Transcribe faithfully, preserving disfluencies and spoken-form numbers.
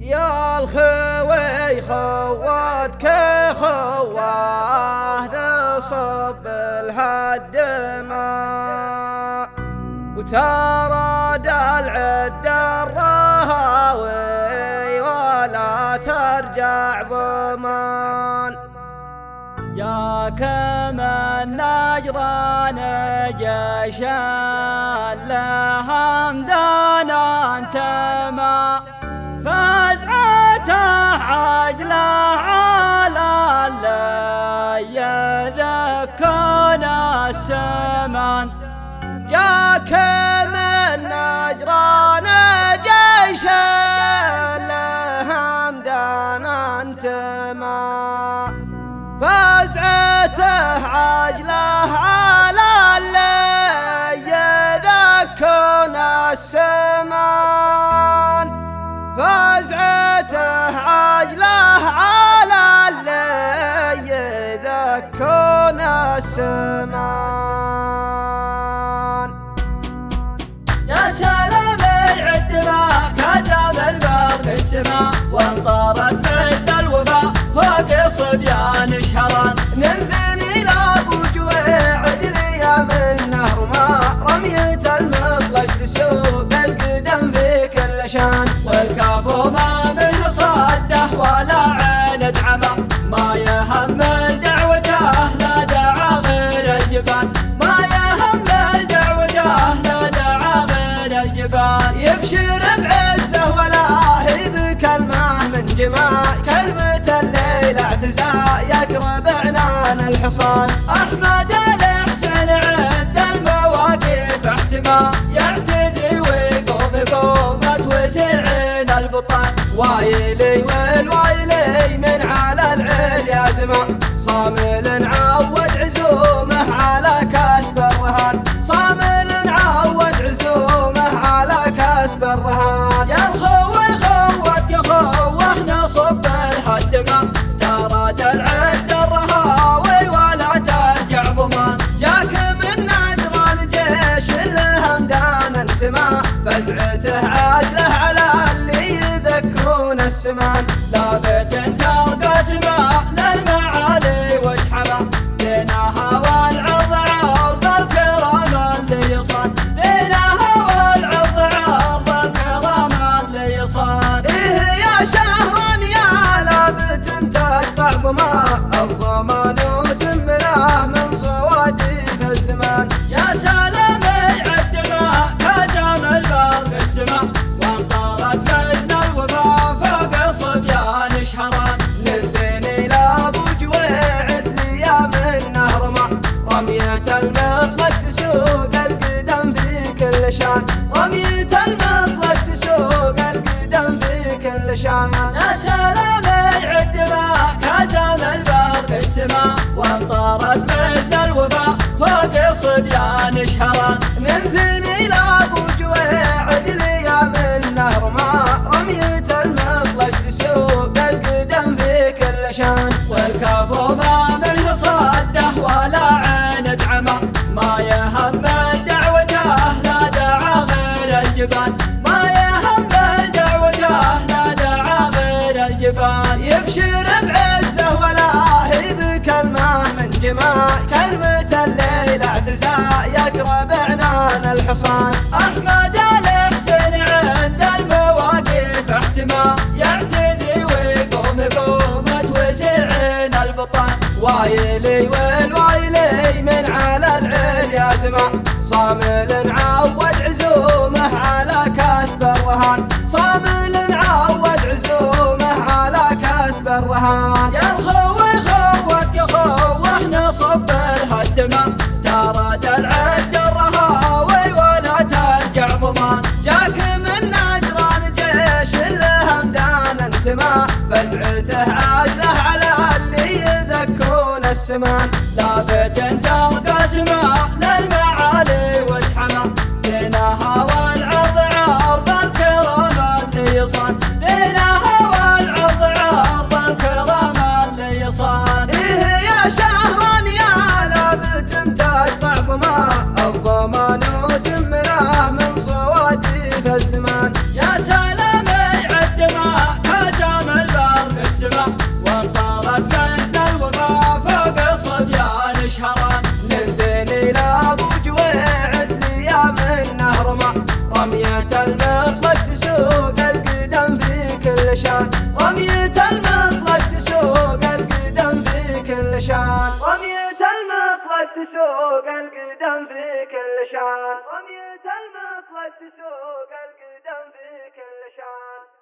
يا الخوي خواتك خواه نصب الهد ما وتراد العد الرهاوي ولا ترجع ضمان. جاك من نجران جيشان لهمدان انتما فزعته عجله على اللي يذكون السمان. جاك من نجران جيشا لهمدان انتما فزعته عجله على اللي يذكون السمان. فزعته عجله على اللي يذكون السمان. يا سلام العد ما كذب البرق السماء وامطرت مجد الوفاء فوق صبيان شهران. ننثني لابو جويعد ليام النهر ما رمية المطلق تسوق القدم في كل شان. والكافو ما من صده ولا عين دعمه ما يهم دعوته لا دعا غير الجبال. ما يهم دعوته لا دعا غير الجبال. يبشر بعزه ولا هيب كلمه من جمال كلمة الليل اعتزاء يقرب عنان الحصان. احمد الحسن عند المواقف احتمال يعتزي ويقوم قومة وسعين البطان. وايلي والوايلي من على العليا زمان صامل عود عزومه على كسب الرهان. صامل عود عزومه على كسب الرهان. يا الخوي خوتك خوه نصب الهدمه تراد العد الرهاوي ولا ترجع ضمان. جاك من نجران جيش الهمدان انتما فزعته عاجله على اللي يذكرون السمان. لابت ترقى سماء للمعالي وجحمه دينها والعرض عرض الكرام اللي يصان. دينها والعرض عرض الكرام اللي يصان. إيه يا شهران يا لابت تتبع ضمان الضمان وتمناه من صواديف الزمان. يا سلام العد ما كزم البرق السماء وامطرت مجد الوفاء فوق صبيان شهران. ننثني لابو جويعد ليام النهر ما رمية المطلق تسوق القدم في كل شان. رمية المطلق تسوق القدم في كل شان. يا سلام العد ما كزم البرق السماء وامطرت مجد الوفاء فوق صبيان شهران. ننثني لابو جويعد ليام النهر ما رمية المطلق تسوق القدم في كل شان. والكافو ما من صده ولا عين دعمه ما يهم دعوته لا دعا غير الجبال. ما يهم دعوته لا دعا غير الجبال. يبشر بعزه ولا هيب كلمه من جمال كلمة الليل اعتزاء يقرب عنان الحصان. احمد الحسن عند المواقف احتمال يعتزي ويقوم قومة وسعين البطان. وايلي والوايلي من على العليا زمان صامل عود عزومه على كسب الرهان. صامل عود عزومه على كسب الرهان. يا الخوي خوتك خوه نصب الهدمه تراد العد الرهاوي ولا ترجع ضمان. جاك من نجران جيش الهمدان انتما فزعته عاجله على اللي يذكرون السمان. لابت ترقى سماء للمعالي وجحمه دينها والعرض عرض الكرام اللي يصان. دينها والعرض عرض الكرام اللي يصان. إيه يا شهران يا لابت تتبع ضمان الضمان وتمناه من صواديف الزمان. يا سلام العد ما تسوق القدم في كل شان، رمية المطلق تسوق القدم في كل شان.